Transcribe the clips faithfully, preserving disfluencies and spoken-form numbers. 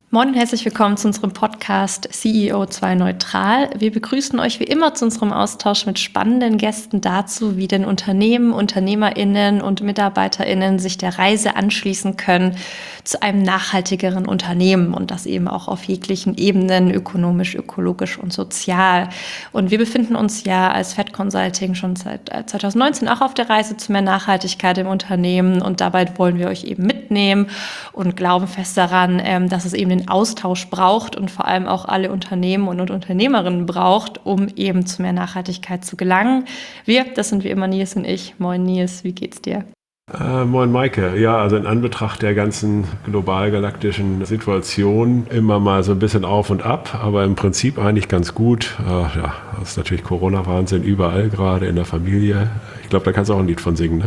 Moin und herzlich willkommen zu unserem Podcast C E O zwei Neutral. Wir begrüßen euch wie immer zu unserem Austausch mit spannenden Gästen dazu, wie denn Unternehmen, UnternehmerInnen und MitarbeiterInnen sich der Reise anschließen können zu einem nachhaltigeren Unternehmen und das eben auch auf jeglichen Ebenen, ökonomisch, ökologisch und sozial. Und wir befinden uns ja als Fed Consulting schon seit zwanzig neunzehn auch auf der Reise zu mehr Nachhaltigkeit im Unternehmen und dabei wollen wir euch eben mitnehmen und glauben fest daran, dass es eben den Austausch braucht und vor allem auch alle Unternehmen und Unternehmerinnen braucht, um eben zu mehr Nachhaltigkeit zu gelangen. Wir, das sind wie immer Nils und ich. Moin Nils, wie geht's dir? Äh, moin Maike. Ja, also in Anbetracht der ganzen global-galaktischen Situation immer mal so ein bisschen auf und ab, aber im Prinzip eigentlich ganz gut. Äh, ja, das ist natürlich Corona-Wahnsinn überall, gerade in der Familie. Ich glaube, da kannst du auch ein Lied von singen, ne?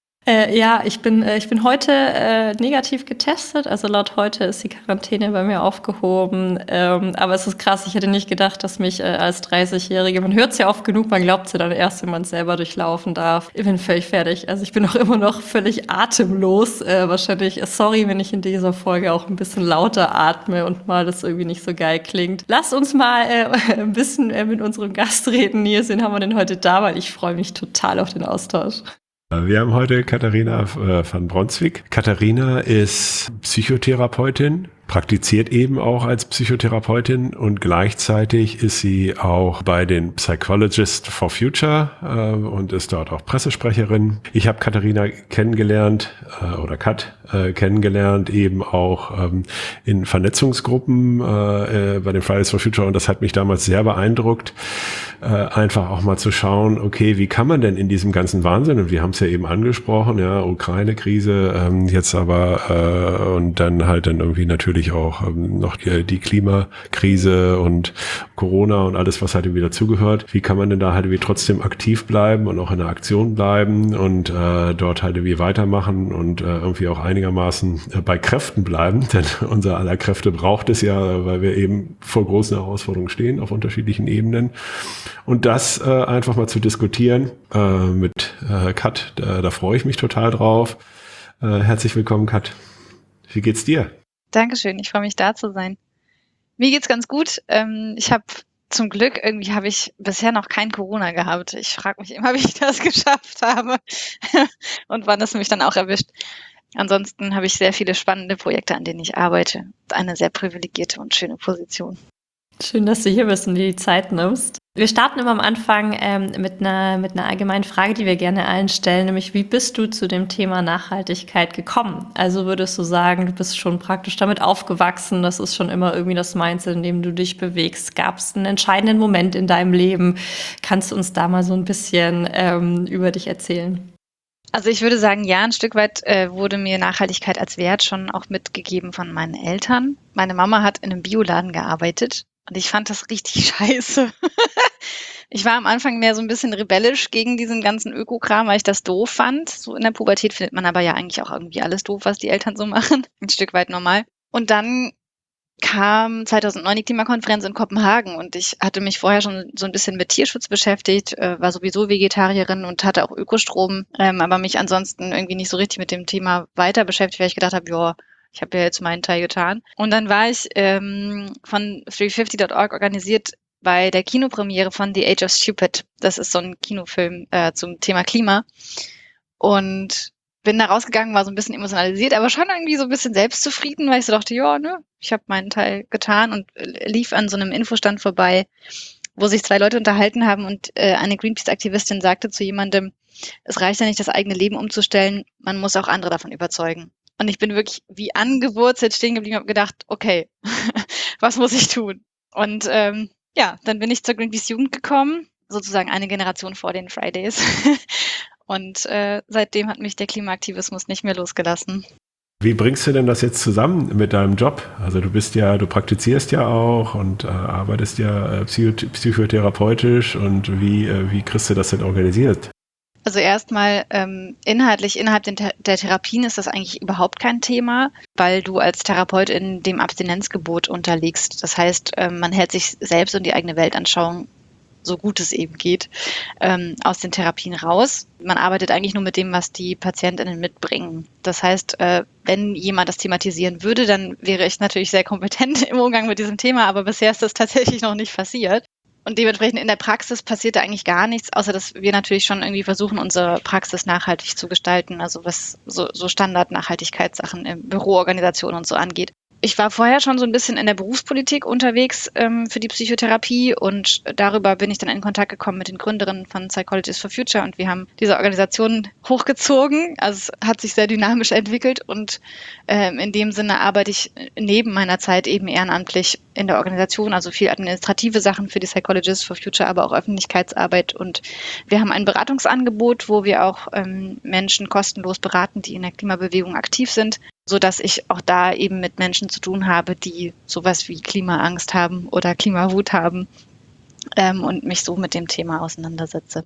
Äh, ja, ich bin, äh, ich bin heute äh, negativ getestet, also laut heute ist die Quarantäne bei mir aufgehoben, ähm, aber es ist krass, ich hätte nicht gedacht, dass mich äh, als dreißigjährige, man hört es ja oft genug, man glaubt es ja dann erst, wenn man es selber durchlaufen darf. Ich bin völlig fertig, also ich bin auch immer noch völlig atemlos, äh, wahrscheinlich, sorry, wenn ich in dieser Folge auch ein bisschen lauter atme und mal das irgendwie nicht so geil klingt. Lasst uns mal äh, ein bisschen äh, mit unserem Gast reden, Nils, wen haben wir denn heute da, weil ich freue mich total auf den Austausch. Wir haben heute Katharina van Bronswijk. Katharina ist Psychotherapeutin, praktiziert eben auch als Psychotherapeutin und gleichzeitig ist sie auch bei den Psychologists for Future äh, und ist dort auch Pressesprecherin. Ich habe Katharina kennengelernt äh, oder Kat äh, kennengelernt eben auch ähm, in Vernetzungsgruppen äh, bei den Fridays for Future und das hat mich damals sehr beeindruckt, äh, einfach auch mal zu schauen, okay, wie kann man denn in diesem ganzen Wahnsinn, und wir haben es ja eben angesprochen, ja, Ukraine-Krise, ähm, jetzt aber äh, und dann halt dann irgendwie natürlich auch ähm, noch die, die Klimakrise und Corona und alles, was halt irgendwie dazugehört. Wie kann man denn da halt irgendwie trotzdem aktiv bleiben und auch in der Aktion bleiben und äh, dort halt irgendwie weitermachen und äh, irgendwie auch einigermaßen äh, bei Kräften bleiben, denn unser aller Kräfte braucht es ja, weil wir eben vor großen Herausforderungen stehen auf unterschiedlichen Ebenen. Und das äh, einfach mal zu diskutieren äh, mit äh, Kat, da, da freue ich mich total drauf. Äh, herzlich willkommen, Kat. Wie geht's dir? Dankeschön, ich freue mich, da zu sein. Mir geht's ganz gut. Ähm, ich habe zum Glück, irgendwie habe ich bisher noch kein Corona gehabt. Ich frage mich immer, wie ich das geschafft habe und wann es mich dann auch erwischt. Ansonsten habe ich sehr viele spannende Projekte, an denen ich arbeite. Eine sehr privilegierte und schöne Position. Schön, dass du hier bist und dir die Zeit nimmst. Wir starten immer am Anfang ähm, mit einer mit einer allgemeinen Frage, die wir gerne allen stellen, nämlich wie bist du zu dem Thema Nachhaltigkeit gekommen? Also würdest du sagen, du bist schon praktisch damit aufgewachsen, das ist schon immer irgendwie das Mindset, in dem du dich bewegst. Gab es einen entscheidenden Moment in deinem Leben? Kannst du uns da mal so ein bisschen ähm, über dich erzählen? Also ich würde sagen, ja, ein Stück weit äh, wurde mir Nachhaltigkeit als Wert schon auch mitgegeben von meinen Eltern. Meine Mama hat in einem Bioladen gearbeitet. Und ich fand das richtig scheiße. Ich war am Anfang mehr so ein bisschen rebellisch gegen diesen ganzen Ökokram, weil ich das doof fand. So in der Pubertät findet man aber ja eigentlich auch irgendwie alles doof, was die Eltern so machen. Ein Stück weit normal. Und dann kam zweitausendneun die Klimakonferenz in Kopenhagen und ich hatte mich vorher schon so ein bisschen mit Tierschutz beschäftigt, war sowieso Vegetarierin und hatte auch Ökostrom, aber mich ansonsten irgendwie nicht so richtig mit dem Thema weiter beschäftigt, weil ich gedacht habe, ja, ich habe ja jetzt meinen Teil getan. Und dann war ich ähm, von dreihundertfünfzig Punkt org organisiert bei der Kinopremiere von The Age of Stupid. Das ist so ein Kinofilm äh, zum Thema Klima. Und bin da rausgegangen, war so ein bisschen emotionalisiert, aber schon irgendwie so ein bisschen selbstzufrieden, weil ich so dachte, ja, ne, ich habe meinen Teil getan und lief an so einem Infostand vorbei, wo sich zwei Leute unterhalten haben und äh, eine Greenpeace-Aktivistin sagte zu jemandem, es reicht ja nicht, das eigene Leben umzustellen, man muss auch andere davon überzeugen. Und ich bin wirklich wie angewurzelt stehen geblieben und habe gedacht, okay, was muss ich tun? Und ähm, ja, dann bin ich zur Greenpeace Jugend gekommen, sozusagen eine Generation vor den Fridays. Und äh, seitdem hat mich der Klimaaktivismus nicht mehr losgelassen. Wie bringst du denn das jetzt zusammen mit deinem Job? Also du bist ja, du praktizierst ja auch und äh, arbeitest ja äh, psycho- psychotherapeutisch und wie, äh, wie kriegst du das denn organisiert? Also erstmal ähm, inhaltlich innerhalb den, der Therapien ist das eigentlich überhaupt kein Thema, weil du als Therapeutin dem Abstinenzgebot unterliegst. Das heißt, ähm, man hält sich selbst und die eigene Weltanschauung so gut es eben geht, ähm, aus den Therapien raus. Man arbeitet eigentlich nur mit dem, was die PatientInnen mitbringen. Das heißt, äh, wenn jemand das thematisieren würde, dann wäre ich natürlich sehr kompetent im Umgang mit diesem Thema, aber bisher ist das tatsächlich noch nicht passiert. Und dementsprechend in der Praxis passiert da eigentlich gar nichts, außer dass wir natürlich schon irgendwie versuchen, unsere Praxis nachhaltig zu gestalten, also was so, so Standard-Nachhaltigkeitssachen in Büroorganisationen und so angeht. Ich war vorher schon so ein bisschen in der Berufspolitik unterwegs ähm, für die Psychotherapie und darüber bin ich dann in Kontakt gekommen mit den Gründerinnen von Psychologists for Future und wir haben diese Organisation hochgezogen. Also es hat sich sehr dynamisch entwickelt und ähm, in dem Sinne arbeite ich neben meiner Zeit eben ehrenamtlich in der Organisation, also viel administrative Sachen für die Psychologists for Future, aber auch Öffentlichkeitsarbeit und wir haben ein Beratungsangebot, wo wir auch ähm, Menschen kostenlos beraten, die in der Klimabewegung aktiv sind, so dass ich auch da eben mit Menschen zu tun habe, die sowas wie Klimaangst haben oder Klimawut haben ähm, und mich so mit dem Thema auseinandersetze.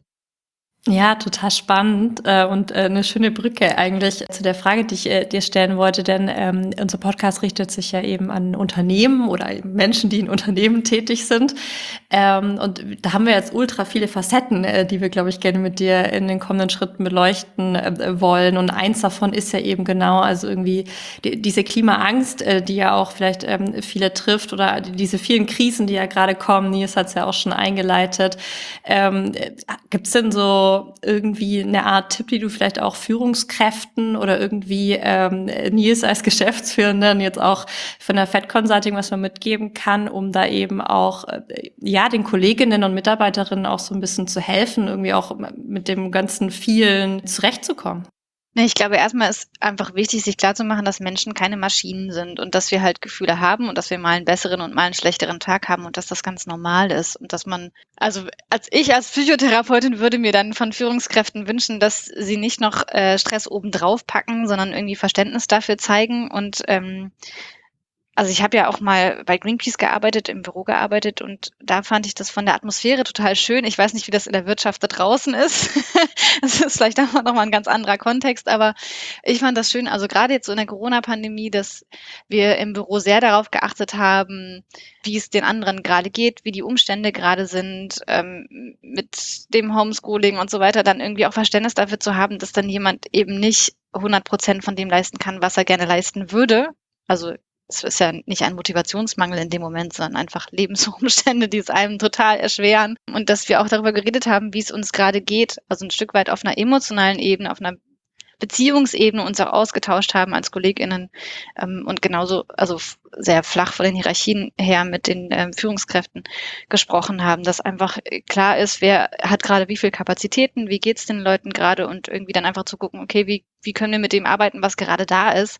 Ja, total spannend äh, und äh, eine schöne Brücke eigentlich zu der Frage, die ich äh, dir stellen wollte, denn ähm, unser Podcast richtet sich ja eben an Unternehmen oder eben Menschen, die in Unternehmen tätig sind. Ähm, und da haben wir jetzt ultra viele Facetten, äh, die wir, glaube ich, gerne mit dir in den kommenden Schritten beleuchten äh, wollen. Und eins davon ist ja eben genau, also irgendwie die, diese Klimaangst, äh, die ja auch vielleicht ähm, viele trifft oder diese vielen Krisen, die ja gerade kommen. Nils hat es ja auch schon eingeleitet. Ähm, Gibt es denn so irgendwie eine Art Tipp, die du vielleicht auch Führungskräften oder irgendwie ähm, Nils als Geschäftsführenden jetzt auch von der Fed Consulting, was man mitgeben kann, um da eben auch äh, ja den Kolleginnen und Mitarbeiterinnen auch so ein bisschen zu helfen, irgendwie auch mit dem ganzen vielen zurechtzukommen? Nee, ich glaube, erstmal ist einfach wichtig, sich klarzumachen, dass Menschen keine Maschinen sind und dass wir halt Gefühle haben und dass wir mal einen besseren und mal einen schlechteren Tag haben und dass das ganz normal ist und dass man, also als ich als Psychotherapeutin würde mir dann von Führungskräften wünschen, dass sie nicht noch äh, Stress obendrauf packen, sondern irgendwie Verständnis dafür zeigen und ähm, also ich habe ja auch mal bei Greenpeace gearbeitet, im Büro gearbeitet und da fand ich das von der Atmosphäre total schön. Ich weiß nicht, wie das in der Wirtschaft da draußen ist. Das ist vielleicht auch noch mal ein ganz anderer Kontext, aber ich fand das schön, also gerade jetzt so in der Corona-Pandemie, dass wir im Büro sehr darauf geachtet haben, wie es den anderen gerade geht, wie die Umstände gerade sind, ähm, mit dem Homeschooling und so weiter, dann irgendwie auch Verständnis dafür zu haben, dass dann jemand eben nicht hundert Prozent von dem leisten kann, was er gerne leisten würde. Also es ist ja nicht ein Motivationsmangel in dem Moment, sondern einfach Lebensumstände, die es einem total erschweren. Und dass wir auch darüber geredet haben, wie es uns gerade geht, also ein Stück weit auf einer emotionalen Ebene, auf einer Beziehungsebene uns auch ausgetauscht haben als KollegInnen ähm, und genauso, also sehr flach von den Hierarchien her mit den ähm, Führungskräften gesprochen haben, dass einfach klar ist, wer hat gerade wie viel Kapazitäten, wie geht's den Leuten gerade und irgendwie dann einfach zu gucken, okay, wie, wie können wir mit dem arbeiten, was gerade da ist,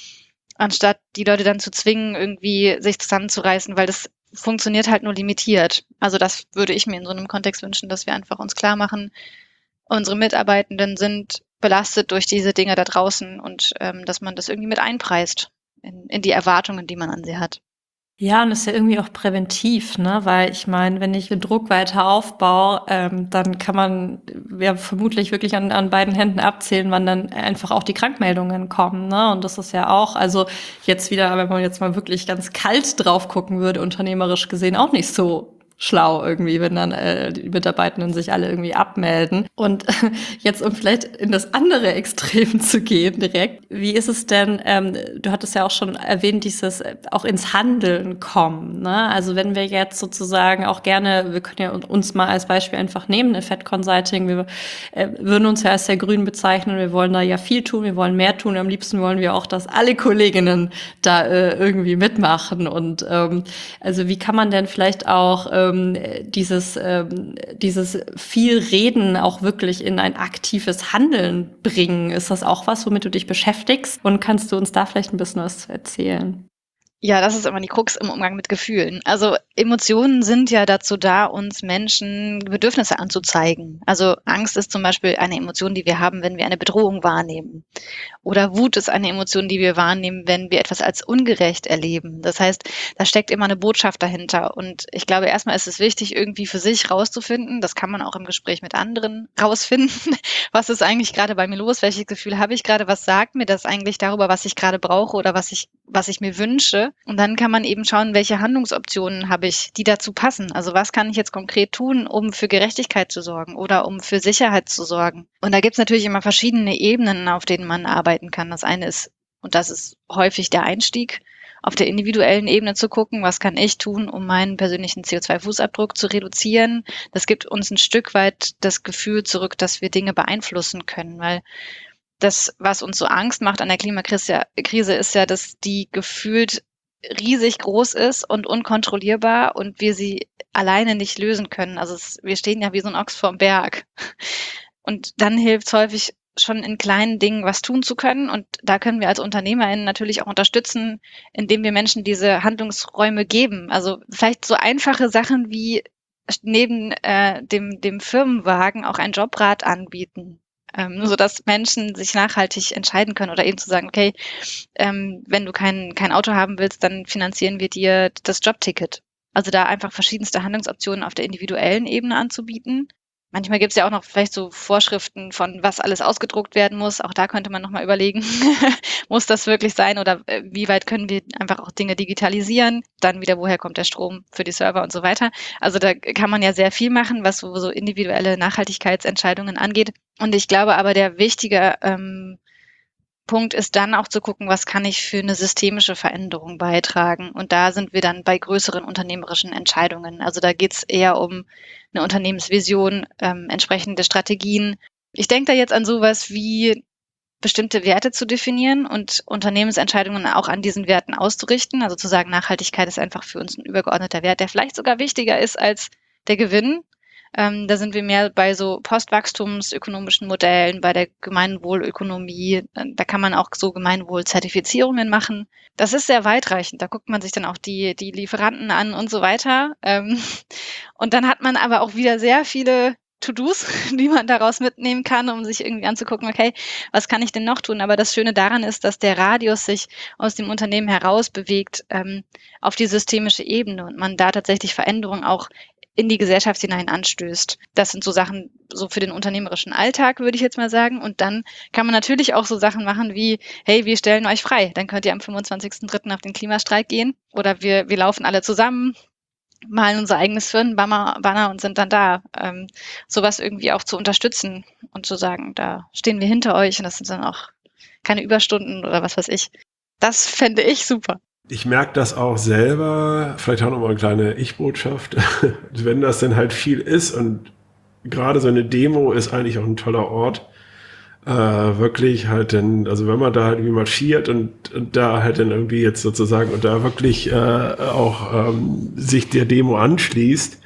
anstatt die Leute dann zu zwingen, irgendwie sich zusammenzureißen, weil das funktioniert halt nur limitiert. Also das würde ich mir in so einem Kontext wünschen, dass wir einfach uns klar machen, unsere Mitarbeitenden sind belastet durch diese Dinge da draußen und ähm, dass man das irgendwie mit einpreist in, in die Erwartungen, die man an sie hat. Ja, und das ist ja irgendwie auch präventiv, ne? Weil ich meine, wenn ich den Druck weiter aufbaue, ähm, dann kann man ja vermutlich wirklich an, an beiden Händen abzählen, wann dann einfach auch die Krankmeldungen kommen, ne? Und das ist ja auch, also jetzt wieder, wenn man jetzt mal wirklich ganz kalt drauf gucken würde, unternehmerisch gesehen auch nicht so schlau irgendwie, wenn dann äh, die Mitarbeitenden sich alle irgendwie abmelden. Und jetzt, um vielleicht in das andere Extrem zu gehen direkt, wie ist es denn, ähm, du hattest ja auch schon erwähnt, dieses äh, auch ins Handeln kommen, ne? Also wenn wir jetzt sozusagen auch gerne, wir können ja uns mal als Beispiel einfach nehmen, eine Fed Consulting, wir äh, würden uns ja als sehr grün bezeichnen, wir wollen da ja viel tun, wir wollen mehr tun, am liebsten wollen wir auch, dass alle Kolleginnen da äh, irgendwie mitmachen und ähm, also wie kann man denn vielleicht auch ähm, dieses, ähm, dieses viel Reden auch wirklich in ein aktives Handeln bringen? Ist das auch was, womit du dich beschäftigst? Und kannst du uns da vielleicht ein bisschen was erzählen? Ja, das ist immer die Krux im Umgang mit Gefühlen. Also Emotionen sind ja dazu da, uns Menschen Bedürfnisse anzuzeigen. Also Angst ist zum Beispiel eine Emotion, die wir haben, wenn wir eine Bedrohung wahrnehmen. Oder Wut ist eine Emotion, die wir wahrnehmen, wenn wir etwas als ungerecht erleben. Das heißt, da steckt immer eine Botschaft dahinter. Und ich glaube, erstmal ist es wichtig, irgendwie für sich rauszufinden, das kann man auch im Gespräch mit anderen rausfinden, was ist eigentlich gerade bei mir los, welches Gefühl habe ich gerade, was sagt mir das eigentlich darüber, was ich gerade brauche oder was ich, was ich mir wünsche. Und dann kann man eben schauen, welche Handlungsoptionen habe habe ich, die dazu passen? Also was kann ich jetzt konkret tun, um für Gerechtigkeit zu sorgen oder um für Sicherheit zu sorgen? Und da gibt es natürlich immer verschiedene Ebenen, auf denen man arbeiten kann. Das eine ist, und das ist häufig der Einstieg, auf der individuellen Ebene zu gucken, was kann ich tun, um meinen persönlichen C O zwei Fußabdruck zu reduzieren. Das gibt uns ein Stück weit das Gefühl zurück, dass wir Dinge beeinflussen können, weil das, was uns so Angst macht an der Klimakrise, Krise ist ja, dass die gefühlt riesig groß ist und unkontrollierbar und wir sie alleine nicht lösen können. Also es, wir stehen ja wie so ein Ochs vorm Berg. Und dann hilft es häufig, schon in kleinen Dingen was tun zu können. Und da können wir als UnternehmerInnen natürlich auch unterstützen, indem wir Menschen diese Handlungsräume geben. Also vielleicht so einfache Sachen wie neben äh, dem, dem Firmenwagen auch ein Jobrad anbieten, ähm, sodass Menschen sich nachhaltig entscheiden können oder eben zu sagen, okay, ähm, wenn du kein, kein Auto haben willst, dann finanzieren wir dir das Jobticket. Also da einfach verschiedenste Handlungsoptionen auf der individuellen Ebene anzubieten. Manchmal gibt es ja auch noch vielleicht so Vorschriften von, was alles ausgedruckt werden muss. Auch da könnte man nochmal überlegen, muss das wirklich sein oder wie weit können wir einfach auch Dinge digitalisieren? Dann wieder, woher kommt der Strom für die Server und so weiter. Also da kann man ja sehr viel machen, was so, so individuelle Nachhaltigkeitsentscheidungen angeht. Und ich glaube aber, der wichtige ähm, Punkt ist dann auch zu gucken, was kann ich für eine systemische Veränderung beitragen. Und da sind wir dann bei größeren unternehmerischen Entscheidungen. Also da geht es eher um eine Unternehmensvision, ähm, entsprechende Strategien. Ich denke da jetzt an sowas wie bestimmte Werte zu definieren und Unternehmensentscheidungen auch an diesen Werten auszurichten. Also zu sagen, Nachhaltigkeit ist einfach für uns ein übergeordneter Wert, der vielleicht sogar wichtiger ist als der Gewinn. Ähm, da sind wir mehr bei so postwachstumsökonomischen Modellen, bei der Gemeinwohlökonomie. Da kann man auch so Gemeinwohlzertifizierungen machen. Das ist sehr weitreichend. Da guckt man sich dann auch die, die Lieferanten an und so weiter. Ähm, und dann hat man aber auch wieder sehr viele To-Dos, die man daraus mitnehmen kann, um sich irgendwie anzugucken, okay, was kann ich denn noch tun? Aber das Schöne daran ist, dass der Radius sich aus dem Unternehmen heraus bewegt ähm, auf die systemische Ebene und man da tatsächlich Veränderungen auch in die Gesellschaft hinein anstößt. Das sind so Sachen so für den unternehmerischen Alltag, würde ich jetzt mal sagen. Und dann kann man natürlich auch so Sachen machen wie, hey, wir stellen euch frei. Dann könnt ihr am fünfundzwanzigsten dritten auf den Klimastreik gehen. Oder wir, wir laufen alle zusammen, malen unser eigenes Firmenbanner Banner und sind dann da. Ähm, sowas irgendwie auch zu unterstützen und zu sagen, da stehen wir hinter euch und das sind dann auch keine Überstunden oder was weiß ich. Das fände ich super. Ich merke das auch selber, vielleicht auch nochmal eine kleine Ich-Botschaft, wenn das denn halt viel ist und gerade so eine Demo ist eigentlich auch ein toller Ort, äh, wirklich halt dann, also wenn man da halt irgendwie marschiert und, und da halt dann irgendwie jetzt sozusagen und da wirklich äh, auch ähm, sich der Demo anschließt,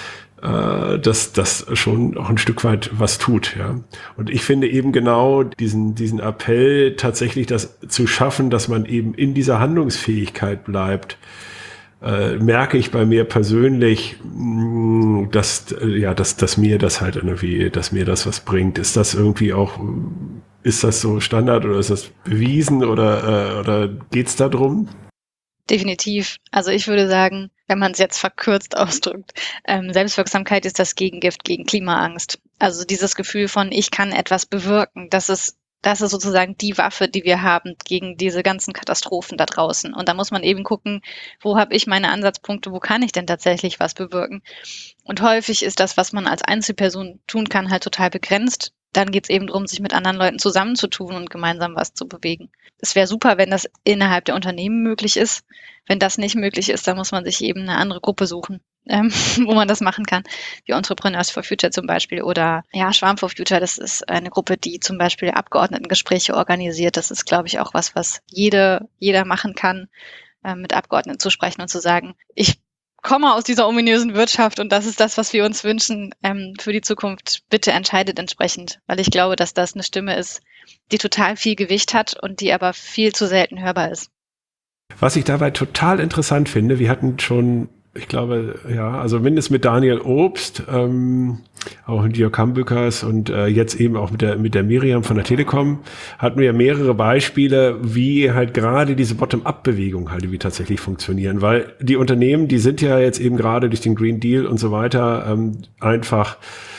äh, dass das schon auch ein Stück weit was tut, ja. Und ich finde eben genau diesen diesen Appell tatsächlich das zu schaffen, dass man eben in dieser Handlungsfähigkeit bleibt, äh, merke ich bei mir persönlich, mh, dass äh, ja, dass dass mir das halt irgendwie, dass mir das was bringt. Ist das irgendwie auch, ist das so Standard oder ist das bewiesen oder äh, oder geht's da drum? Definitiv. Also ich würde sagen, wenn man es jetzt verkürzt ausdrückt, ähm, Selbstwirksamkeit ist das Gegengift gegen Klimaangst. Also dieses Gefühl von, ich kann etwas bewirken, das ist, das ist sozusagen die Waffe, die wir haben gegen diese ganzen Katastrophen da draußen. Und da muss man eben gucken, wo habe ich meine Ansatzpunkte, wo kann ich denn tatsächlich was bewirken? Und häufig ist das, was man als Einzelperson tun kann, halt total begrenzt. Dann geht es eben darum, sich mit anderen Leuten zusammenzutun und gemeinsam was zu bewegen. Es wäre super, wenn das innerhalb der Unternehmen möglich ist. Wenn das nicht möglich ist, dann muss man sich eben eine andere Gruppe suchen, ähm, wo man das machen kann. Wie Entrepreneurs for Future zum Beispiel oder ja, Schwarm for Future. Das ist eine Gruppe, die zum Beispiel Abgeordnetengespräche organisiert. Das ist, glaube ich, auch was, was jede, jeder machen kann, äh, mit Abgeordneten zu sprechen und zu sagen, ich komme aus dieser ominösen Wirtschaft und das ist das, was wir uns wünschen ähm, für die Zukunft. Bitte entscheidet entsprechend, weil ich glaube, dass das eine Stimme ist, die total viel Gewicht hat und die aber viel zu selten hörbar ist. Was ich dabei total interessant finde, wir hatten schon, ich glaube, ja, also mindestens mit Daniel Obst, ähm, auch mit Jörg Hambückers und äh, jetzt eben auch mit der mit der Miriam von der Telekom hatten wir mehrere Beispiele, wie halt gerade diese Bottom-up-Bewegung halt wie tatsächlich funktionieren, weil die Unternehmen, die sind ja jetzt eben gerade durch den Green Deal und so weiter ähm, einfach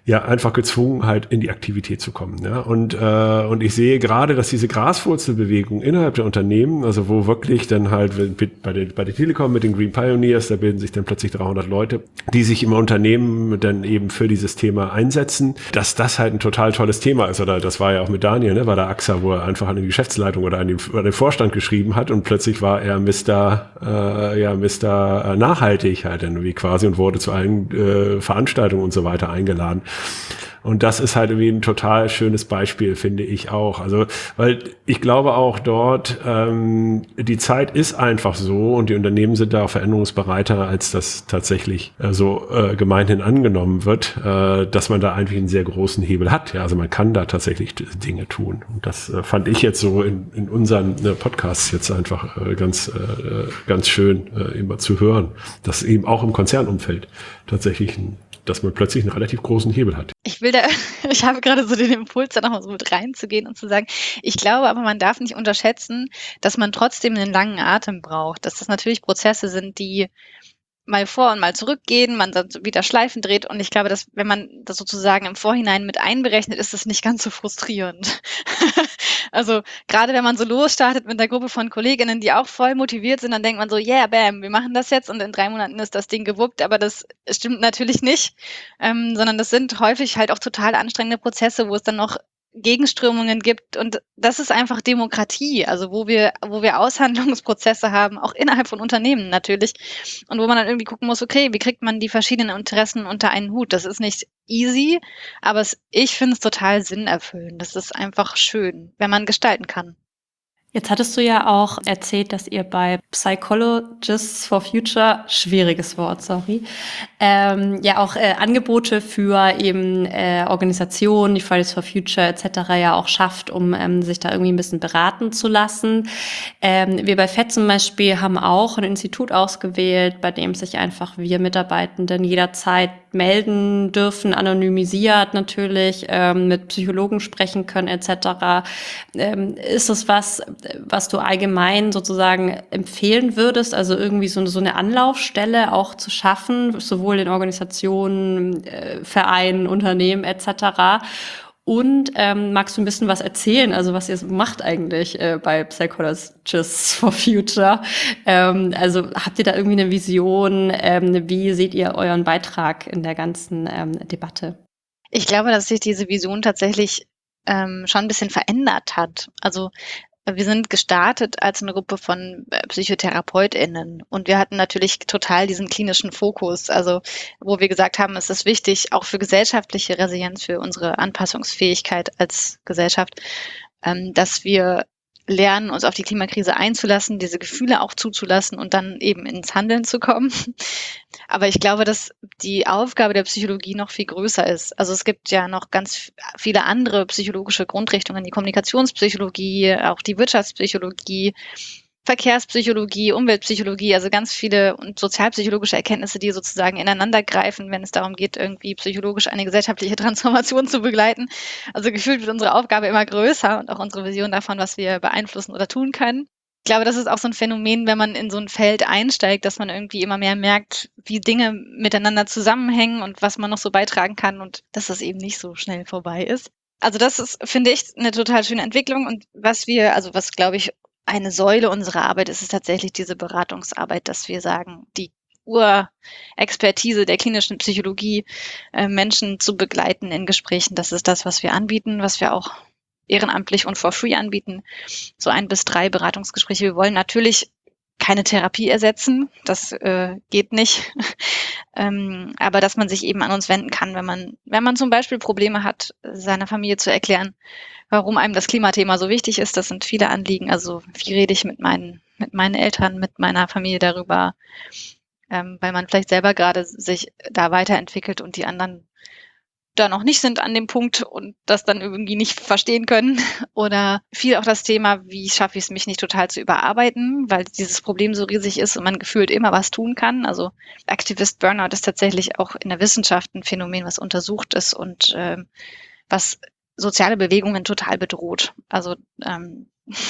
ja einfach gezwungen, halt in die Aktivität zu kommen. Ja? Und, äh, und ich sehe gerade, dass diese Graswurzelbewegung innerhalb der Unternehmen, also wo wirklich dann halt bei der, bei der Telekom mit den Green Pioneers, da bilden sich dann plötzlich dreihundert Leute, die sich im Unternehmen dann eben für dieses Thema einsetzen, dass das halt ein total tolles Thema ist. Oder das war ja auch mit Daniel, ne, bei der A X A, wo er einfach an die Geschäftsleitung oder an den, an den Vorstand geschrieben hat und plötzlich war er Mister Äh, ja, Mister Nachhaltig halt irgendwie quasi und wurde zu allen äh, Veranstaltungen und so weiter eingeladen. Und das ist halt irgendwie ein total schönes Beispiel, finde ich auch. Also, weil ich glaube auch dort, ähm, die Zeit ist einfach so und die Unternehmen sind da veränderungsbereiter, als das tatsächlich äh, so äh, gemeinhin angenommen wird, äh, dass man da eigentlich einen sehr großen Hebel hat. Ja, also man kann da tatsächlich Dinge tun. Und das äh, fand ich jetzt so in, in unseren äh, Podcasts jetzt einfach äh, ganz, äh, ganz schön äh, immer zu hören, dass eben auch im Konzernumfeld tatsächlich ein dass man plötzlich einen relativ großen Hebel hat. Ich will da, ich habe gerade so den Impuls, da nochmal so mit reinzugehen und zu sagen, ich glaube aber, man darf nicht unterschätzen, dass man trotzdem einen langen Atem braucht, dass das natürlich Prozesse sind, die mal vor und mal zurückgehen, man dann wieder Schleifen dreht und ich glaube, dass wenn man das sozusagen im Vorhinein mit einberechnet, ist das nicht ganz so frustrierend. Also gerade wenn man so losstartet mit einer Gruppe von KollegInnen, die auch voll motiviert sind, dann denkt man so, yeah, bam, wir machen das jetzt und in drei Monaten ist das Ding gewuppt, aber das stimmt natürlich nicht, ähm, sondern das sind häufig halt auch total anstrengende Prozesse, wo es dann noch Gegenströmungen gibt und das ist einfach Demokratie, also wo wir, wo wir Aushandlungsprozesse haben, auch innerhalb von Unternehmen natürlich und wo man dann irgendwie gucken muss, okay, wie kriegt man die verschiedenen Interessen unter einen Hut? Das ist nicht easy, aber es, ich finde es total sinnerfüllend. Das ist einfach schön, wenn man gestalten kann. Jetzt hattest du ja auch erzählt, dass ihr bei Psychologists for Future, schwieriges Wort, sorry, ähm, ja auch äh, Angebote für eben äh, Organisationen, die Fridays for Future et cetera ja auch schafft, um ähm, sich da irgendwie ein bisschen beraten zu lassen. Ähm, wir bei F E D zum Beispiel haben auch ein Institut ausgewählt, bei dem sich einfach wir Mitarbeitenden jederzeit melden dürfen, anonymisiert natürlich, ähm, mit Psychologen sprechen können et cetera. Ähm, ist das was, was du allgemein sozusagen empfehlen würdest, also irgendwie so, so eine Anlaufstelle auch zu schaffen, sowohl in Organisationen, äh, Vereinen, Unternehmen et cetera. Und ähm, magst du ein bisschen was erzählen, also was ihr so macht eigentlich äh, bei Psychologists for Future? Ähm, also habt ihr da irgendwie eine Vision? Ähm, wie seht ihr euren Beitrag in der ganzen ähm, Debatte? Ich glaube, dass sich diese Vision tatsächlich ähm, schon ein bisschen verändert hat. Also wir sind gestartet als eine Gruppe von PsychotherapeutInnen und wir hatten natürlich total diesen klinischen Fokus, also wo wir gesagt haben, es ist wichtig, auch für gesellschaftliche Resilienz, für unsere Anpassungsfähigkeit als Gesellschaft, ähm, dass wir lernen, uns auf die Klimakrise einzulassen, diese Gefühle auch zuzulassen und dann eben ins Handeln zu kommen. Aber ich glaube, dass die Aufgabe der Psychologie noch viel größer ist. Also es gibt ja noch ganz viele andere psychologische Grundrichtungen, die Kommunikationspsychologie, auch die Wirtschaftspsychologie, Verkehrspsychologie, Umweltpsychologie, also ganz viele und sozialpsychologische Erkenntnisse, die sozusagen ineinander greifen, wenn es darum geht, irgendwie psychologisch eine gesellschaftliche Transformation zu begleiten. Also gefühlt wird unsere Aufgabe immer größer und auch unsere Vision davon, was wir beeinflussen oder tun können. Ich glaube, das ist auch so ein Phänomen, wenn man in so ein Feld einsteigt, dass man irgendwie immer mehr merkt, wie Dinge miteinander zusammenhängen und was man noch so beitragen kann und dass das eben nicht so schnell vorbei ist. Also das ist, finde ich, eine total schöne Entwicklung und was wir, also was glaube ich eine Säule unserer Arbeit ist es tatsächlich diese Beratungsarbeit, dass wir sagen, die Urexpertise der klinischen Psychologie, äh, Menschen zu begleiten in Gesprächen, das ist das, was wir anbieten, was wir auch ehrenamtlich und for free anbieten. So ein bis drei Beratungsgespräche. Wir wollen natürlich keine Therapie ersetzen, das äh, geht nicht. ähm, aber dass man sich eben an uns wenden kann, wenn man, wenn man zum Beispiel Probleme hat, seiner Familie zu erklären, warum einem das Klimathema so wichtig ist. Das sind viele Anliegen. Also wie rede ich mit meinen, mit meinen Eltern, mit meiner Familie darüber, ähm, weil man vielleicht selber gerade sich da weiterentwickelt und die anderen da noch nicht sind an dem Punkt und das dann irgendwie nicht verstehen können. Oder viel auch das Thema, wie schaffe ich es, mich nicht total zu überarbeiten, weil dieses Problem so riesig ist und man gefühlt immer was tun kann. Also Activist Burnout ist tatsächlich auch in der Wissenschaft ein Phänomen, was untersucht ist und ähm, was soziale Bewegungen total bedroht. Also ähm,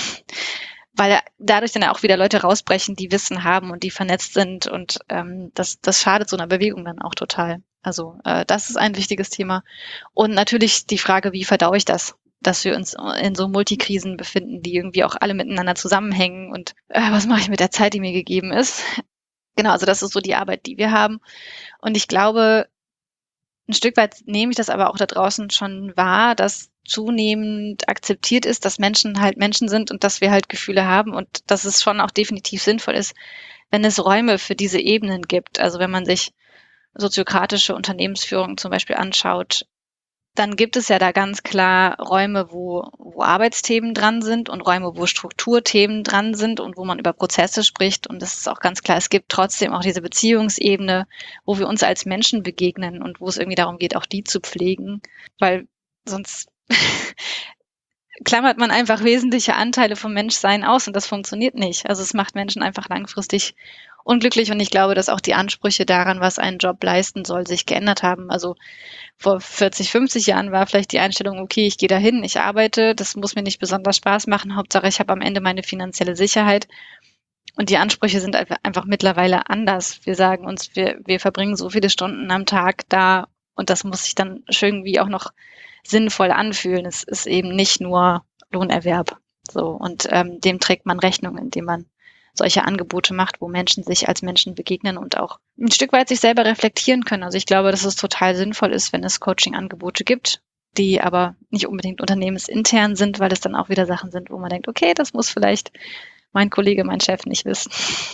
weil dadurch dann auch wieder Leute rausbrechen, die Wissen haben und die vernetzt sind und ähm, das, das schadet so einer Bewegung dann auch total. Also äh, das ist ein wichtiges Thema. Und natürlich die Frage, wie verdaue ich das? Dass wir uns in so Multikrisen befinden, die irgendwie auch alle miteinander zusammenhängen und äh, was mache ich mit der Zeit, die mir gegeben ist? Genau, also das ist so die Arbeit, die wir haben. Und ich glaube, ein Stück weit nehme ich das aber auch da draußen schon wahr, dass zunehmend akzeptiert ist, dass Menschen halt Menschen sind und dass wir halt Gefühle haben und dass es schon auch definitiv sinnvoll ist, wenn es Räume für diese Ebenen gibt. Also wenn man sich soziokratische Unternehmensführung zum Beispiel anschaut, dann gibt es ja da ganz klar Räume, wo, wo Arbeitsthemen dran sind und Räume, wo Strukturthemen dran sind und wo man über Prozesse spricht. Und das ist auch ganz klar, es gibt trotzdem auch diese Beziehungsebene, wo wir uns als Menschen begegnen und wo es irgendwie darum geht, auch die zu pflegen, weil sonst klammert man einfach wesentliche Anteile vom Menschsein aus und das funktioniert nicht. Also es macht Menschen einfach langfristig unglücklich und ich glaube, dass auch die Ansprüche daran, was ein Job leisten soll, sich geändert haben. Also vor vierzig, fünfzig Jahren war vielleicht die Einstellung, okay, ich gehe dahin, ich arbeite, das muss mir nicht besonders Spaß machen, Hauptsache ich habe am Ende meine finanzielle Sicherheit. Und die Ansprüche sind einfach mittlerweile anders. Wir sagen uns, wir, wir verbringen so viele Stunden am Tag da und das muss sich dann irgendwie auch noch sinnvoll anfühlen. Es ist eben nicht nur Lohnerwerb. So, und ähm, dem trägt man Rechnung, indem man solche Angebote macht, wo Menschen sich als Menschen begegnen und auch ein Stück weit sich selber reflektieren können. Also ich glaube, dass es total sinnvoll ist, wenn es Coaching-Angebote gibt, die aber nicht unbedingt unternehmensintern sind, weil es dann auch wieder Sachen sind, wo man denkt, okay, das muss vielleicht mein Kollege, mein Chef nicht wissen.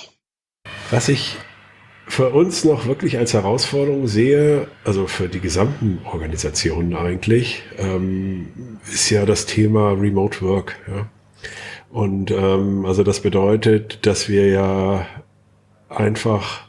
Was ich für uns noch wirklich als Herausforderung sehe, also für die gesamten Organisationen eigentlich, ähm, ist ja das Thema Remote Work. Ja? Und ähm, also das bedeutet, dass wir ja einfach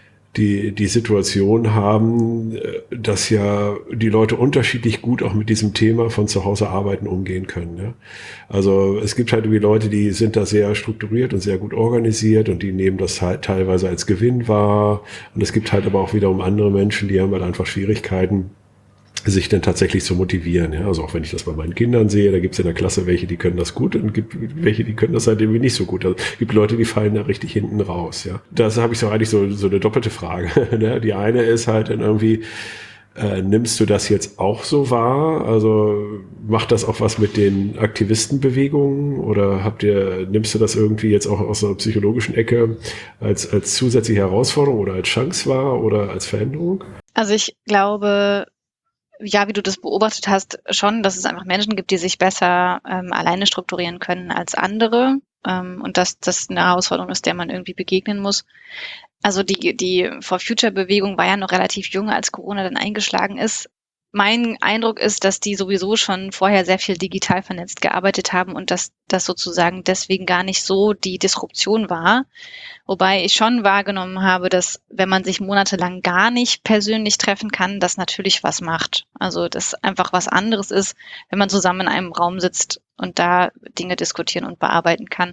die die Situation haben, dass ja die Leute unterschiedlich gut auch mit diesem Thema von zu Hause arbeiten umgehen können. Ja? Also es gibt halt irgendwie Leute, die sind da sehr strukturiert und sehr gut organisiert und die nehmen das halt teilweise als Gewinn wahr. Und es gibt halt aber auch wiederum andere Menschen, die haben halt einfach Schwierigkeiten, sich dann tatsächlich zu motivieren. Ja? Also auch wenn ich das bei meinen Kindern sehe, da gibt es in der Klasse welche, die können das gut und gibt welche, die können das halt irgendwie nicht so gut. Also es gibt Leute, die fallen da richtig hinten raus. Ja? Das habe ich so eigentlich so, so eine doppelte Frage. Ne? Die eine ist halt dann irgendwie, äh, nimmst du das jetzt auch so wahr? Also macht das auch was mit den Aktivistenbewegungen oder habt ihr, nimmst du das irgendwie jetzt auch aus einer psychologischen Ecke als, als zusätzliche Herausforderung oder als Chance wahr oder als Veränderung? Also ich glaube, ja, wie du das beobachtet hast, schon, dass es einfach Menschen gibt, die sich besser ähm, alleine strukturieren können als andere ähm, und dass das eine Herausforderung ist, der man irgendwie begegnen muss. Also die, die For Future-Bewegung war ja noch relativ jung, als Corona dann eingeschlagen ist. Mein Eindruck ist, dass die sowieso schon vorher sehr viel digital vernetzt gearbeitet haben und dass das sozusagen deswegen gar nicht so die Disruption war. Wobei ich schon wahrgenommen habe, dass wenn man sich monatelang gar nicht persönlich treffen kann, das natürlich was macht. Also das einfach was anderes ist, wenn man zusammen in einem Raum sitzt und da Dinge diskutieren und bearbeiten kann.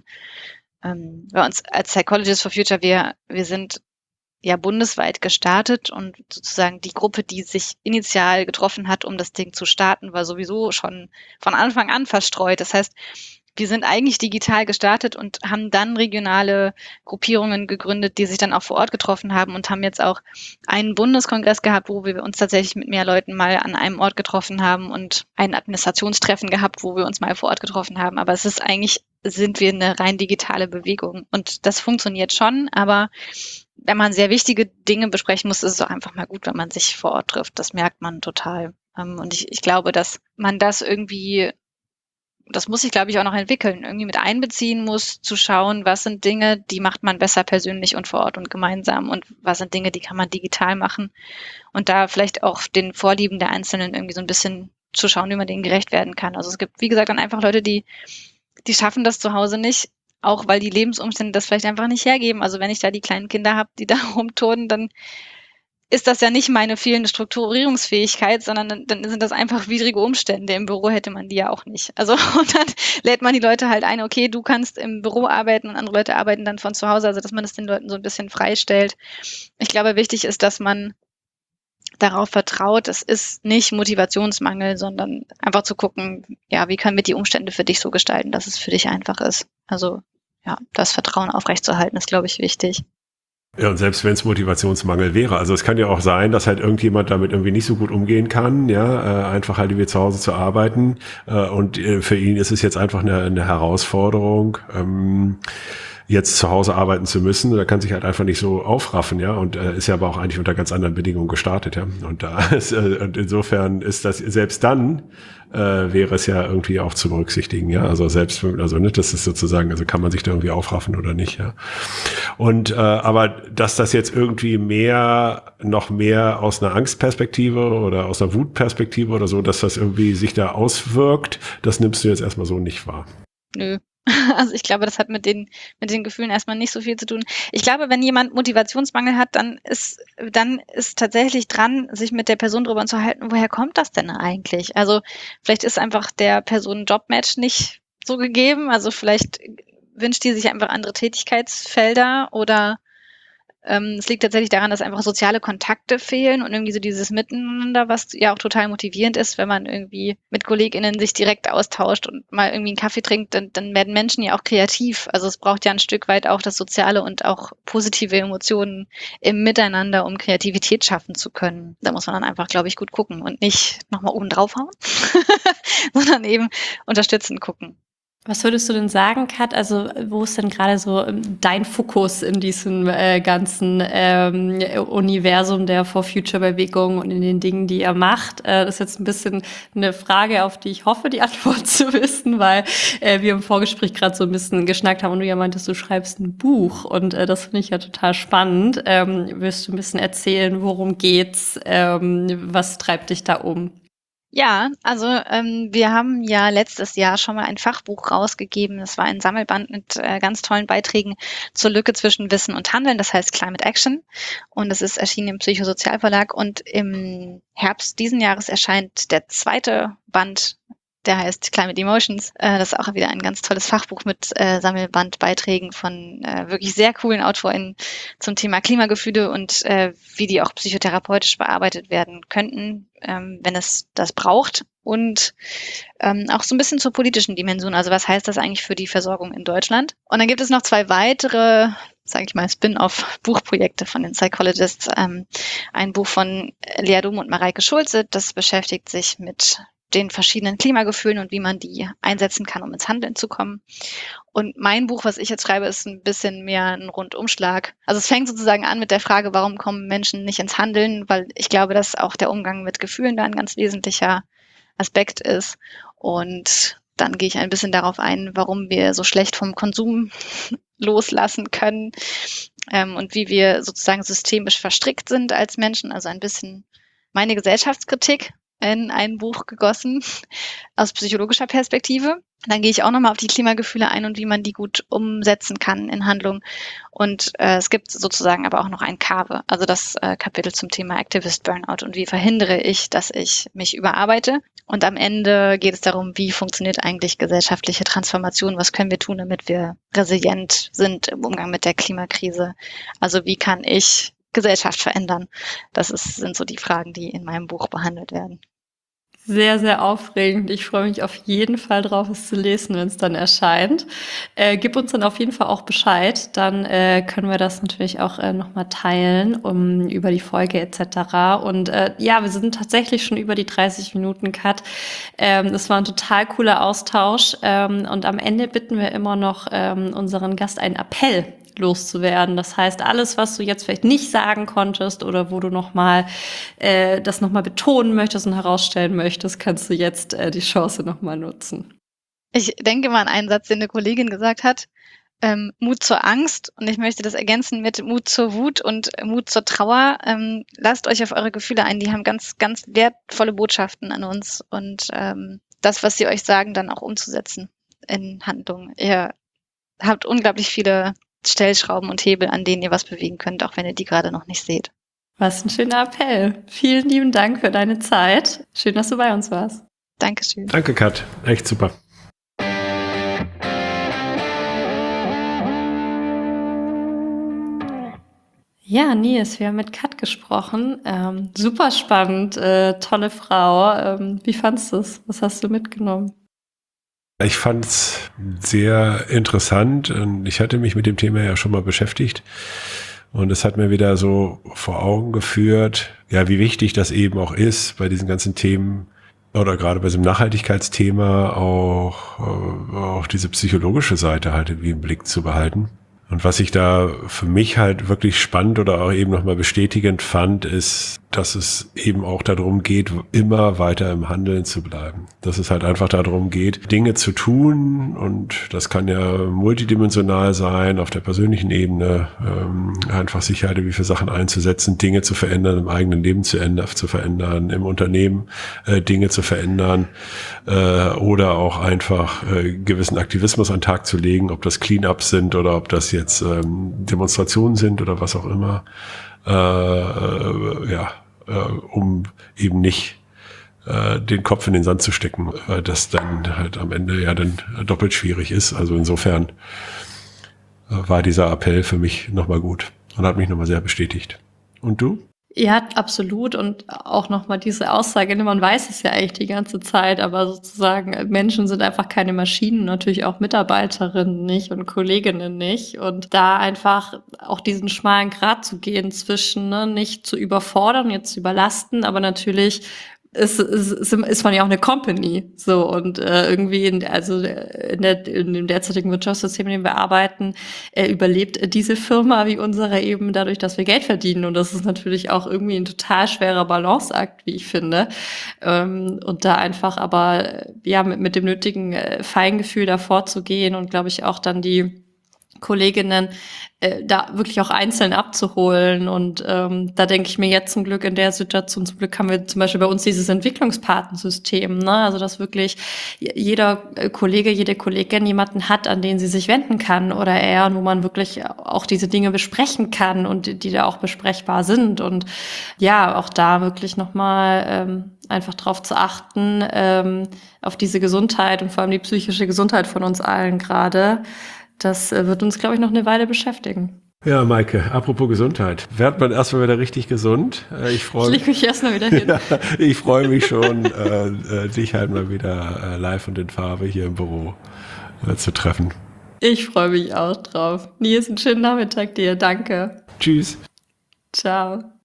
Ähm, bei uns als Psychologists for Future, wir, wir sind ja bundesweit gestartet und sozusagen die Gruppe, die sich initial getroffen hat, um das Ding zu starten, war sowieso schon von Anfang an verstreut. Das heißt, wir sind eigentlich digital gestartet und haben dann regionale Gruppierungen gegründet, die sich dann auch vor Ort getroffen haben und haben jetzt auch einen Bundeskongress gehabt, wo wir uns tatsächlich mit mehr Leuten mal an einem Ort getroffen haben und ein Administrationstreffen gehabt, wo wir uns mal vor Ort getroffen haben. Aber es ist eigentlich, sind wir eine rein digitale Bewegung und das funktioniert schon, aber wenn man sehr wichtige Dinge besprechen muss, ist es auch einfach mal gut, wenn man sich vor Ort trifft. Das merkt man total. Und ich, ich glaube, dass man das irgendwie, das muss sich, glaube ich, auch noch entwickeln, irgendwie mit einbeziehen muss, zu schauen, was sind Dinge, die macht man besser persönlich und vor Ort und gemeinsam und was sind Dinge, die kann man digital machen und da vielleicht auch den Vorlieben der Einzelnen irgendwie so ein bisschen zu schauen, wie man denen gerecht werden kann. Also es gibt, wie gesagt, dann einfach Leute, die, die schaffen das zu Hause nicht, auch weil die Lebensumstände das vielleicht einfach nicht hergeben. Also wenn ich da die kleinen Kinder habe, die da rumturnen, dann ist das ja nicht meine fehlende Strukturierungsfähigkeit, sondern dann, dann sind das einfach widrige Umstände. Im Büro hätte man die ja auch nicht. Also und dann lädt man die Leute halt ein, okay, du kannst im Büro arbeiten und andere Leute arbeiten dann von zu Hause, also dass man das den Leuten so ein bisschen freistellt. Ich glaube, wichtig ist, dass man darauf vertraut, es ist nicht Motivationsmangel, sondern einfach zu gucken, ja, wie können wir die Umstände für dich so gestalten, dass es für dich einfach ist. Also ja, das Vertrauen aufrechtzuerhalten ist, glaube ich, wichtig. Ja, und selbst wenn es Motivationsmangel wäre, also es kann ja auch sein, dass halt irgendjemand damit irgendwie nicht so gut umgehen kann, ja, äh, einfach halt wie zu Hause zu arbeiten, äh, und äh, für ihn ist es jetzt einfach eine, eine Herausforderung, ähm, jetzt zu Hause arbeiten zu müssen. Da kann sich halt einfach nicht so aufraffen, ja, und äh, ist ja aber auch eigentlich unter ganz anderen Bedingungen gestartet, ja. Und da ist, äh, und insofern ist das selbst dann äh, wäre es ja irgendwie auch zu berücksichtigen, ja. Also selbst, also nicht, das ist sozusagen, also kann man sich da irgendwie aufraffen oder nicht, ja. Und äh, aber dass das jetzt irgendwie mehr, noch mehr aus einer Angstperspektive oder aus einer Wutperspektive oder so, dass das irgendwie sich da auswirkt, das nimmst du jetzt erstmal so nicht wahr. Nö. Also ich glaube, das hat mit den, mit den Gefühlen erstmal nicht so viel zu tun. Ich glaube, wenn jemand Motivationsmangel hat, dann ist, dann ist tatsächlich dran, sich mit der Person drüber zu unterhalten, woher kommt das denn eigentlich? Also vielleicht ist einfach der Person Jobmatch nicht so gegeben. Also vielleicht wünscht die sich einfach andere Tätigkeitsfelder oder ähm, es liegt tatsächlich daran, dass einfach soziale Kontakte fehlen und irgendwie so dieses Miteinander, was ja auch total motivierend ist, wenn man irgendwie mit KollegInnen sich direkt austauscht und mal irgendwie einen Kaffee trinkt, dann, dann werden Menschen ja auch kreativ. Also es braucht ja ein Stück weit auch das Soziale und auch positive Emotionen im Miteinander, um Kreativität schaffen zu können. Da muss man dann einfach, glaube ich, gut gucken und nicht nochmal oben draufhauen, sondern eben unterstützend gucken. Was würdest du denn sagen, Kat? Also wo ist denn gerade so ähm, dein Fokus in diesem äh, ganzen ähm, Universum der For Future Bewegung und in den Dingen, die ihr macht? Äh, das ist jetzt ein bisschen eine Frage, auf die ich hoffe, die Antwort zu wissen, weil äh, wir im Vorgespräch gerade so ein bisschen geschnackt haben und du ja meintest, du schreibst ein Buch und äh, das finde ich ja total spannend. Ähm, willst du ein bisschen erzählen, worum geht's? Ähm, was treibt dich da um? Ja, also ähm, wir haben ja letztes Jahr schon mal ein Fachbuch rausgegeben. Das war ein Sammelband mit äh, ganz tollen Beiträgen zur Lücke zwischen Wissen und Handeln. Das heißt Climate Action. Und es ist erschienen im Psychosozialverlag. Und im Herbst diesen Jahres erscheint der zweite Band. Der heißt Climate Emotions. Äh, das ist auch wieder ein ganz tolles Fachbuch mit äh, Sammelbandbeiträgen von äh, wirklich sehr coolen AutorInnen zum Thema Klimagefühle und äh, wie die auch psychotherapeutisch bearbeitet werden könnten, ähm, wenn es das braucht. Und ähm, auch so ein bisschen zur politischen Dimension. Also was heißt das eigentlich für die Versorgung in Deutschland? Und dann gibt es noch zwei weitere, sage ich mal, Spin-off-Buchprojekte von den Psychologists. Ähm, ein Buch von Lea Dom und Mareike Schulze, das beschäftigt sich mit den verschiedenen Klimagefühlen und wie man die einsetzen kann, um ins Handeln zu kommen. Und mein Buch, was ich jetzt schreibe, ist ein bisschen mehr ein Rundumschlag. Also es fängt sozusagen an mit der Frage, warum kommen Menschen nicht ins Handeln, weil ich glaube, dass auch der Umgang mit Gefühlen da ein ganz wesentlicher Aspekt ist. Und dann gehe ich ein bisschen darauf ein, warum wir so schlecht vom Konsum loslassen können ähm, und wie wir sozusagen systemisch verstrickt sind als Menschen. Also ein bisschen meine Gesellschaftskritik in ein Buch gegossen aus psychologischer Perspektive. Dann gehe ich auch nochmal auf die Klimagefühle ein und wie man die gut umsetzen kann in Handlung. Und äh, es gibt sozusagen aber auch noch ein Kave, also das äh, Kapitel zum Thema Activist Burnout und wie verhindere ich, dass ich mich überarbeite. Und am Ende geht es darum, wie funktioniert eigentlich gesellschaftliche Transformation, was können wir tun, damit wir resilient sind im Umgang mit der Klimakrise. Also wie kann ich Gesellschaft verändern? Das ist, sind so die Fragen, die in meinem Buch behandelt werden. Sehr, sehr aufregend. Ich freue mich auf jeden Fall drauf, es zu lesen, wenn es dann erscheint. Äh, gib uns dann auf jeden Fall auch Bescheid. Dann äh, können wir das natürlich auch äh, nochmal teilen, um über die Folge et cetera. Und äh, ja, wir sind tatsächlich schon über die dreißig Minuten Cut. Ähm, das war ein total cooler Austausch. Ähm, und am Ende bitten wir immer noch ähm, unseren Gast einen Appell loszuwerden. Das heißt, alles, was du jetzt vielleicht nicht sagen konntest oder wo du noch mal äh, das noch mal betonen möchtest und herausstellen möchtest, kannst du jetzt äh, die Chance noch mal nutzen. Ich denke mal an einen Satz, den eine Kollegin gesagt hat, ähm, Mut zur Angst, und ich möchte das ergänzen mit Mut zur Wut und Mut zur Trauer. Ähm, lasst euch auf eure Gefühle ein, die haben ganz, ganz wertvolle Botschaften an uns und ähm, das, was sie euch sagen, dann auch umzusetzen in Handlungen. Ihr habt unglaublich viele Stellschrauben und Hebel, an denen ihr was bewegen könnt, auch wenn ihr die gerade noch nicht seht. Was ein schöner Appell. Vielen lieben Dank für deine Zeit. Schön, dass du bei uns warst. Dankeschön. Danke, Kat. Echt super. Ja, Nils, wir haben mit Kat gesprochen. Ähm, super spannend, äh, tolle Frau. Ähm, wie fandst du es? Was hast du mitgenommen? Ich fand es sehr interessant und ich hatte mich mit dem Thema ja schon mal beschäftigt Und es hat mir wieder so vor Augen geführt, ja, wie wichtig das eben auch ist, bei diesen ganzen Themen oder gerade bei diesem Nachhaltigkeitsthema auch, äh, auch diese psychologische Seite halt irgendwie im Blick zu behalten. Und was ich da für mich halt wirklich spannend oder auch eben nochmal bestätigend fand, ist, dass es eben auch darum geht, immer weiter im Handeln zu bleiben. Dass es halt einfach darum geht, Dinge zu tun, und das kann ja multidimensional sein, auf der persönlichen Ebene, ähm, einfach sich halt irgendwie für Sachen einzusetzen, Dinge zu verändern, im eigenen Leben zu, ändern, zu verändern, im Unternehmen äh, Dinge zu verändern äh, oder auch einfach äh, gewissen Aktivismus an den Tag zu legen, ob das Cleanups sind oder ob das jetzt ähm, Demonstrationen sind oder was auch immer. Äh, äh, ja, äh, um eben nicht äh, den Kopf in den Sand zu stecken, weil das dann halt am Ende ja dann doppelt schwierig ist. Also insofern äh, war dieser Appell für mich nochmal gut und hat mich nochmal sehr bestätigt. Und du? Ja, absolut. Und auch nochmal diese Aussage, man weiß es ja eigentlich die ganze Zeit, aber sozusagen Menschen sind einfach keine Maschinen, natürlich auch Mitarbeiterinnen nicht und Kolleginnen nicht. Und da einfach auch diesen schmalen Grat zu gehen zwischen, ne, nicht zu überfordern, jetzt zu überlasten, aber natürlich ist, ist, ist man ja auch eine Company, so, und äh, irgendwie in, also in, der, in dem derzeitigen Wirtschaftssystem, in dem wir arbeiten, äh, überlebt diese Firma wie unsere eben dadurch, dass wir Geld verdienen, und das ist natürlich auch irgendwie ein total schwerer Balanceakt, wie ich finde, ähm, und da einfach aber ja mit, mit dem nötigen äh, Feingefühl davor zu gehen und glaube ich auch dann die Kolleginnen äh, da wirklich auch einzeln abzuholen. Und ähm, da denke ich mir jetzt zum Glück in der Situation, zum Glück haben wir zum Beispiel bei uns dieses Entwicklungspatensystem, ne? Also dass wirklich jeder Kollege, jede Kollegin jemanden hat, an den sie sich wenden kann oder er, wo man wirklich auch diese Dinge besprechen kann und die, die da auch besprechbar sind. Und ja, auch da wirklich nochmal ähm, einfach drauf zu achten, ähm, auf diese Gesundheit und vor allem die psychische Gesundheit von uns allen gerade. Das wird uns, glaube ich, noch eine Weile beschäftigen. Ja, Maike, apropos Gesundheit. Werd man erstmal wieder richtig gesund. Ich freue mich. Ich leg mich erstmal wieder hin. Ja, ich freue mich schon, äh, dich halt mal wieder äh, live und in Farbe hier im Büro äh, zu treffen. Ich freue mich auch drauf. Nils, einen schönen Nachmittag dir. Danke. Tschüss. Ciao.